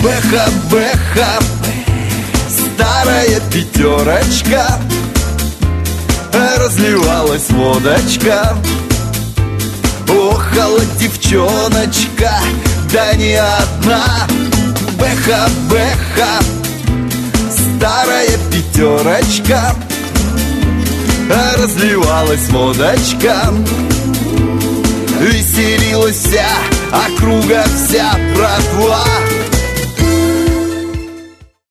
Бэха, бэха, старая пятерочка, разливалась водочка. Охала девчоночка, да не одна. Бэха, бэха, старая пятерочка, разливалась водочка. Веселилась вся округа, вся братва.